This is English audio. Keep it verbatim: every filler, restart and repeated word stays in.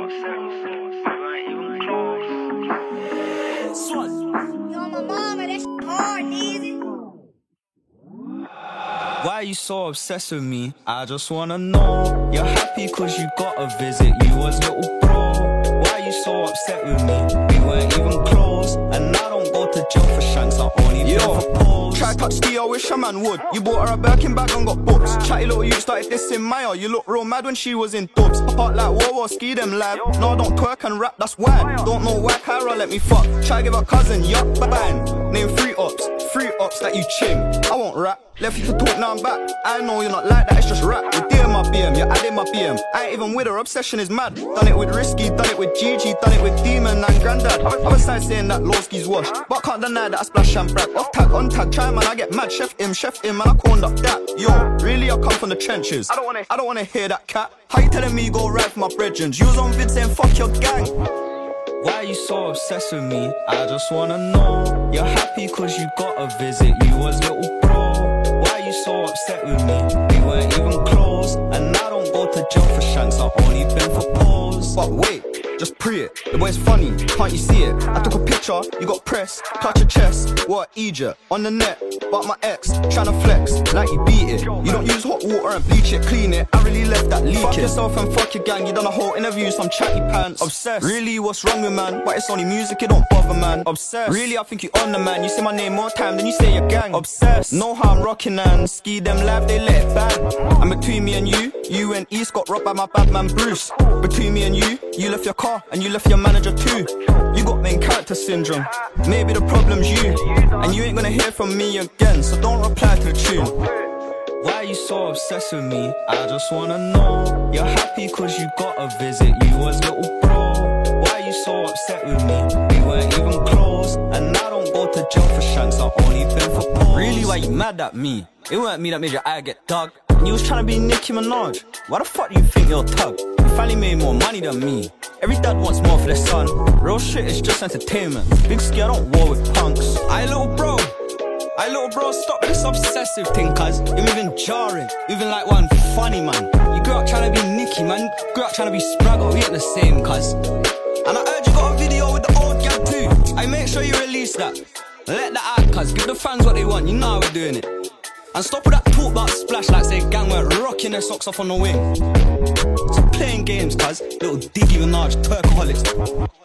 Why are you so obsessed with me? I just wanna know. You're happy cause you got a visit, you was little bro. Why are you so upset with me? We weren't even close, and I don't go to jail for shanks, I only been for pose. Try touch ski, I wish a man would. You bought her a Birkin bag and got books. Chatty little you started this in Maya. You look real mad when she was in dubs. Apart like whoa whoa, ski them lad. No, I don't twerk and rap, that's why. Don't know why Kyra let me fuck. Try give her cousin, yup, bang. Name three ups, three ups that you ching. I won't rap. Left you to talk, now I'm back. I know you're not like that, it's just rap. You're dear my B M, you're adding my B M. I ain't even with her, obsession is mad. Done it with Risky, done it with Gigi, done it with Demon and Grandad. Other side saying that Lowski's wash, but can't deny that I splash and brag. Off tag, on tag, try man, I get mad. Chef him, chef him, man, I corned up that. Yo, really, I come from the trenches. I don't wanna, I don't wanna hear that cat. How you telling me you go right for my brethren? You was on vid saying fuck your gang. Why are you so obsessed with me? I just wanna know. You're happy cause you got a visit, you was little bro. Why are you so upset with me? We weren't even close, and I don't go to jail for shanks, I only been for pose. But wait, just pre it, the boy's funny, can't you see it? I took a picture, you got pressed, clutch your chest. What Egypt, on the net, but my ex, tryna flex, like you beat it. You don't use hot water and bleach it, clean it, I really left that leaking. Fuck yourself and fuck your gang, you done a whole interview, some chatty pants. Obsessed, really what's wrong with man? But it's only music, it don't bother man. Obsessed, really I think you on the man. You say my name more time than you say your gang. Obsessed, know how I'm rocking and ski them live, they let it bang. And between me and you, you and East got robbed by my bad man Bruce. Between me and you, you left your car and you left your manager too. You got main character syndrome, maybe the problem's you. And you ain't gonna hear from me again, so don't reply to the tune. Why are you so obsessed with me? I just wanna know. You're happy cause you got a visit, you was little bro. Why are you so upset with me? We weren't even close, and I don't go to jail for shanks, I only been for pose. Really, why you mad at me? It weren't me that made your eye get dug. And you was trying to be Nicki Minaj. Why the fuck do you think you're a tug? You finally made more money than me. Every dad wants more for their son. Real shit is just entertainment. Big ski, I don't war with punks. Aye little bro, aye little bro, stop this obsessive thing, cuz you're moving jarring, moving like one funny man. You grew up trying to be Nicki, man, grew up trying to be Spraggle, we ain't the same, cuz. And I heard you got a video with the old gag too. I make sure you release that. Let that out, cuz, give the fans what they want, you know how we're doing it. And stop with that talk about splash like say gang were rocking their socks off on the wing. Stop playing games, cuz, little Diggy Minaj, Turkaholics.